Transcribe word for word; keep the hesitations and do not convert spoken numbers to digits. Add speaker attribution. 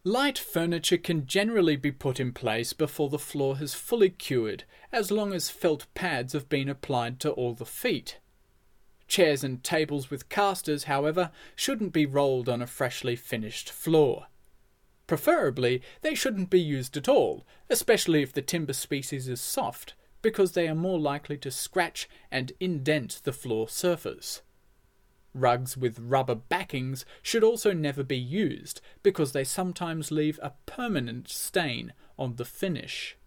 Speaker 1: Light furniture can generally be put in place before the floor has fully cured, as long as felt pads have been applied to all the feet. Chairs and tables with casters, however, shouldn't be rolled on a freshly finished floor. Preferably, they shouldn't be used at all, especially if the timber species is soft, because they are more likely to scratch and indent the floor surface. Rugs with rubber backings should also never be used, because they sometimes leave a permanent stain on the finish.